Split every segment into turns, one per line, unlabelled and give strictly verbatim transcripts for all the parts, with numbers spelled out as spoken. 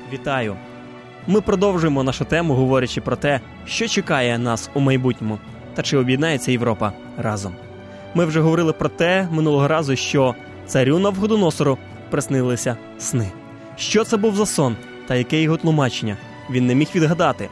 Вітаю! Ми продовжуємо нашу тему, говорячи про те, що чекає нас у майбутньому, та чи об'єднається Європа разом. Ми вже говорили про те минулого разу, що царю Навуходоносору приснилися сни. Що це був за сон та яке його тлумачення, він не міг відгадати.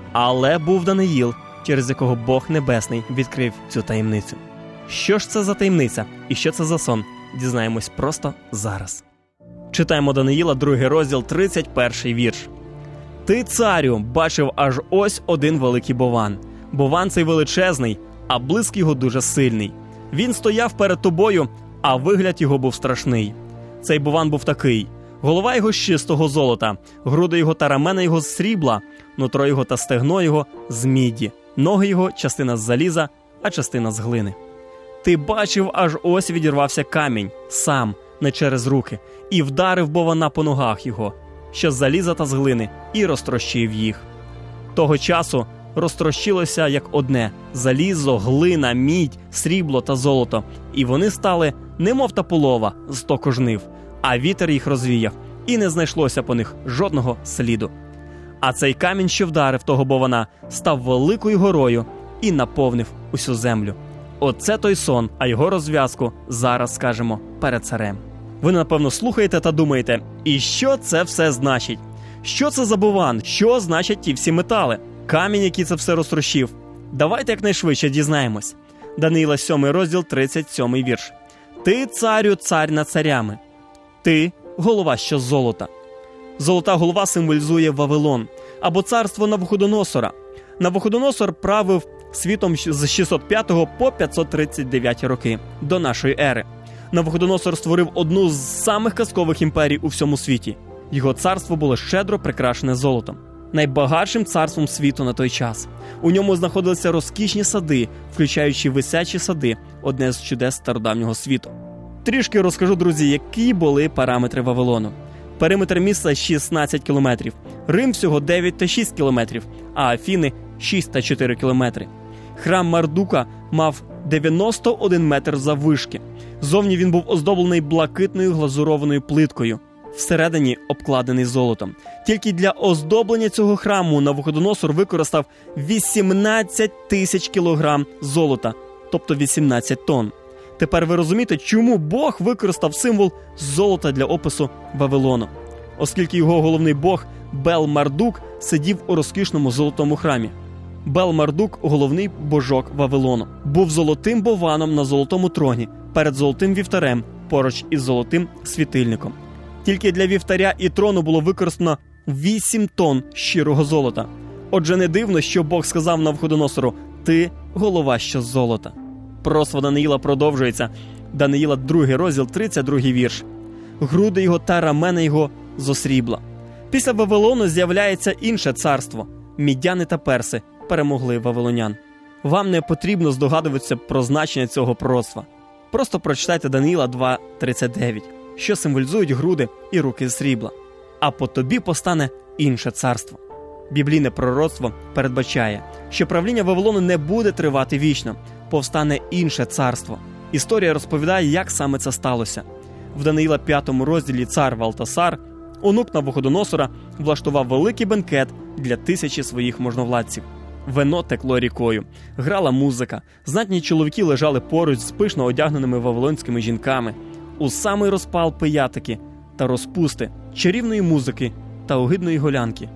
Але був Даниїл, через якого Бог Небесний відкрив цю таємницю. Що ж це за таємниця і що це за сон, дізнаємось просто зараз. Читаємо Даниїла, другий розділ, тридцять перший вірш. «Ти, царю, бачив аж ось один великий бовван. Бовван цей величезний, а блиск його дуже сильний. Він стояв перед тобою, а вигляд його був страшний. Цей бовван був такий. Голова його з чистого золота, груди його та рамена його з срібла, нутро його та стегно його з міді, ноги його частина з заліза, а частина з глини. Ти бачив, аж ось відірвався камінь, сам, не через руки, і вдарив боввана по ногах його, що з заліза та з глини, і розтрощив їх. Того часу розтрощилося як одне – залізо, глина, мідь, срібло та золото, і вони стали, немов та полова, з току жнив, а вітер їх розвіяв, і не знайшлося по них жодного сліду. А цей камінь, що вдарив того боввана, став великою горою і наповнив усю землю. Оце той сон, а його розв'язку зараз скажемо перед царем». Ви, напевно, слухаєте та думаєте, і що це все значить? Що це за бовван? Що значать ті всі метали? Камінь, який це все розтрощив? Давайте якнайшвидше дізнаємось. Даниїла, сьомий розділ, тридцять сьомий вірш. «Ти, царю, цар над царями. Ти – голова що з золота». Золота голова символізує Вавилон, або царство Навуходоносора. Навуходоносор правив світом з шістсот п'ятого по п'ятсот тридцять дев'яті роки до нашої ери. Навуходоносор створив одну з самих казкових імперій у всьому світі. Його царство було щедро прикрашене золотом. Найбагатшим царством світу на той час. У ньому знаходилися розкішні сади, включаючи висячі сади, одне з чудес стародавнього світу. Трішки розкажу, друзі, які були параметри Вавилону. Периметр міста шістнадцять кілометрів, Рим всього дев'ять та шість кілометрів, а Афіни – шість та чотири кілометри. Храм Мардука мав дев'яносто один метр заввишки. Зовні він був оздоблений блакитною глазурованою плиткою, всередині обкладений золотом. Тільки для оздоблення цього храму Навуходоносор використав вісімнадцять тисяч кілограм золота, тобто вісімнадцять тонн. Тепер ви розумієте, чому Бог використав символ золота для опису Вавилону. Оскільки його головний бог Бел-Мардук сидів у розкішному золотому храмі. Бел-Мардук, головний божок Вавилону, був золотим бовваном на золотому троні, перед золотим вівтарем, поруч із золотим світильником. Тільки для вівтаря і трону було використано вісім тонн щирого золота. Отже, не дивно, що Бог сказав Навуходоносору: «Ти – голова що з золота». Пророцтво Даниїла продовжується. Даниїла, другий розділ, тридцять другий вірш. «Груди його та рамена його зо срібла». Після Вавилону з'являється інше царство. Мідяни та перси перемогли вавилонян. Вам не потрібно здогадуватися про значення цього пророцтва. Просто прочитайте Даниїла два тридцять дев'ять, що символізують груди і руки з срібла. «А по тобі постане інше царство». Біблійне пророцтво передбачає, що правління Вавилону не буде тривати вічно, повстане інше царство. Історія розповідає, як саме це сталося. В Даниїла п'ятому розділі цар Валтасар, онук Навуходоносора, влаштував великий бенкет для тисячі своїх можновладців. Вино текло рікою, грала музика, знатні чоловіки лежали поруч з пишно одягненими вавилонськими жінками. У самий розпал пиятики та розпусти, чарівної музики та огидної голянки.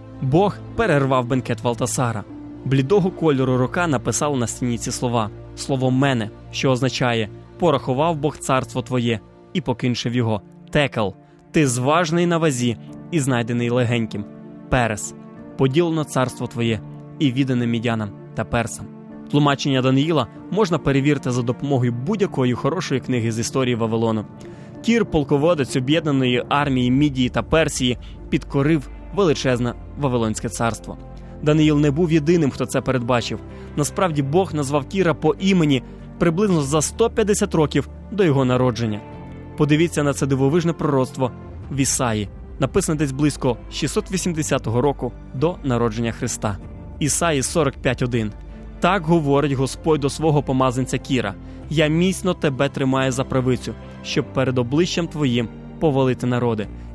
Бог перервав бенкет Валтасара. Блідого кольору рука написала на стіні ці слова. Слово «мене», що означає «порахував Бог царство твоє і покінчив його». Текел – ти зважний на вазі і знайдений легеньким. Перес – поділено царство твоє і віддане мідянам та персам. Тлумачення Даниїла можна перевірити за допомогою будь-якої хорошої книги з історії Вавилону. Кір, полководець об'єднаної армії Мідії та Персії, підкорив величезне Вавилонське царство. Даниїл не був єдиним, хто це передбачив. Насправді Бог назвав Кіра по імені приблизно за сто п'ятдесят років до його народження. Подивіться на це дивовижне пророцтво в Ісаї, написане десь близько шістсот вісімдесятого року до народження Христа. Ісаї сорок п'ять один. «Так говорить Господь до свого помазанця Кіра: я міцно тебе тримаю за правицю, щоб перед обличчям твоїм повалити народи,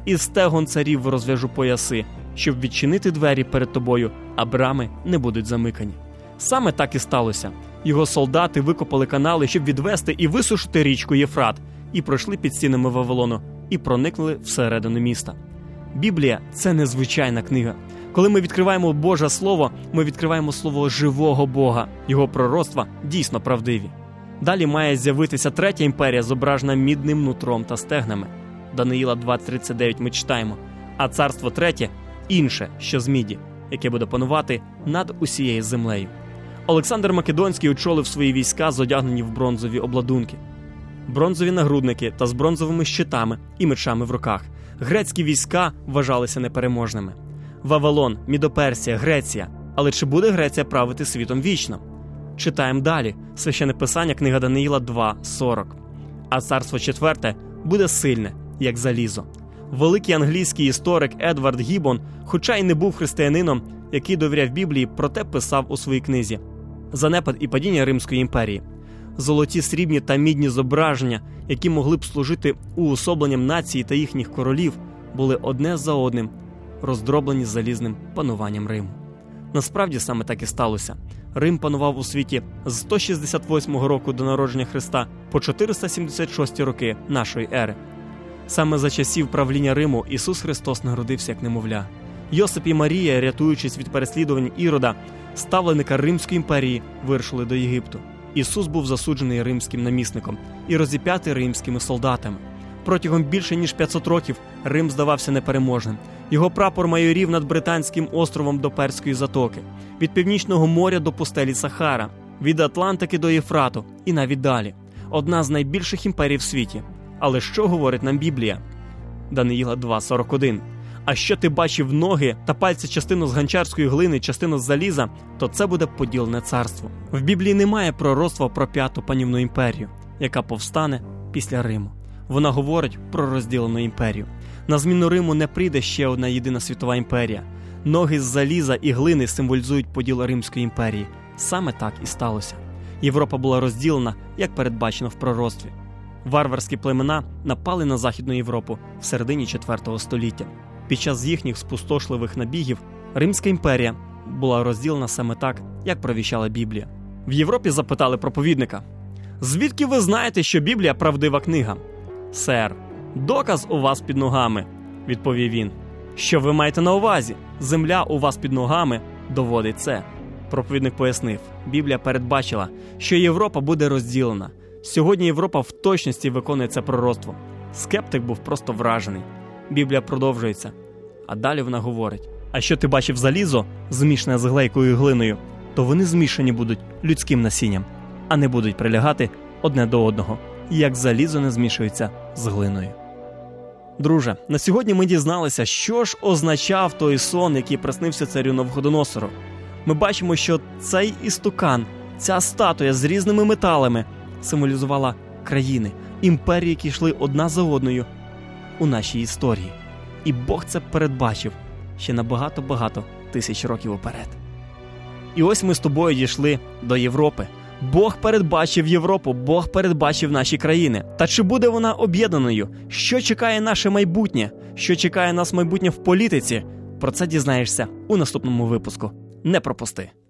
із стегон царів розв'яжу пояси, щоб відчинити двері перед тобою, а брами не будуть замикані». Саме так і сталося. Його солдати викопали канали, щоб відвести і висушити річку Єфрат, і пройшли під стінами Вавилону, і проникли всередину міста. Біблія – це незвичайна книга. Коли ми відкриваємо Боже Слово, ми відкриваємо слово живого Бога. Його пророцтва дійсно правдиві. Далі має з'явитися третя імперія, зображена мідним нутром та стегнами. Даниїла два тридцять дев'ять ми читаємо: «А царство третє – інше, що з міді, яке буде панувати над усією землею». Олександр Македонський очолив свої війська, зодягнені в бронзові обладунки, бронзові нагрудники та з бронзовими щитами і мечами в руках. Грецькі війська вважалися непереможними. Вавилон, Мідоперсія, Греція. Але чи буде Греція правити світом вічно? Читаємо далі. Священне Писання, книга Даниїла два сорок. «А царство четверте буде сильне, як залізо». Великий англійський історик Едвард Гіббон, хоча й не був християнином, який довіряв Біблії, проте писав у своїй книзі «Занепад і падіння Римської імперії». Золоті, срібні та мідні зображення, які могли б служити уособленням нації та їхніх королів, були одне за одним роздроблені залізним пануванням Риму. Насправді саме так і сталося. Рим панував у світі з сто шістдесят восьмого року до народження Христа по чотириста сімдесят шості роки нашої ери. Саме за часів правління Риму Ісус Христос народився як немовля. Йосип і Марія, рятуючись від переслідувань Ірода, ставленика Римської імперії, вирушили до Єгипту. Ісус був засуджений римським намісником і розіп'ятий римськими солдатами. Протягом більше ніж п'ятсот років Рим здавався непереможним. Його прапор майорів над Британським островом до Перської затоки, від Північного моря до пустелі Сахара, від Атлантики до Єфрату і навіть далі. Одна з найбільших імперій в світі. Але що говорить нам Біблія? Даниїла два сорок один. «А що ти бачив ноги та пальці частину з ганчарської глини, частину з заліза, то це буде поділене царство». В Біблії немає пророцтва про п'яту панівну імперію, яка повстане після Риму. Вона говорить про розділену імперію. На зміну Риму не прийде ще одна єдина світова імперія. Ноги з заліза і глини символізують поділ Римської імперії. Саме так і сталося. Європа була розділена, як передбачено в пророцтві. Варварські племена напали на Західну Європу в середині четвертого століття. Під час їхніх спустошливих набігів Римська імперія була розділена саме так, як провіщала Біблія. В Європі запитали проповідника: «Звідки ви знаєте, що Біблія – правдива книга?» «Сер, доказ у вас під ногами», – відповів він. «Що ви маєте на увазі? Земля у вас під ногами доводить це». Проповідник пояснив: Біблія передбачила, що Європа буде розділена. Сьогодні Європа в точності виконує це пророцтво. Скептик був просто вражений. Біблія продовжується. А далі вона говорить: «А що ти бачив залізо, змішане з глейкою і глиною, то вони змішані будуть людським насінням, а не будуть прилягати одне до одного, як залізо не змішується з глиною». Друже, на сьогодні ми дізналися, що ж означав той сон, який приснився царю Навуходоносору. Ми бачимо, що цей істукан, ця статуя з різними металами символізувала країни, імперії, які йшли одна за одною у нашій історії. І Бог це передбачив ще на багато-багато тисяч років уперед. І ось ми з тобою дійшли до Європи. Бог передбачив Європу, Бог передбачив наші країни. Та чи буде вона об'єднаною? Що чекає наше майбутнє? Що чекає нас майбутнє в політиці? Про це дізнаєшся у наступному випуску. Не пропусти!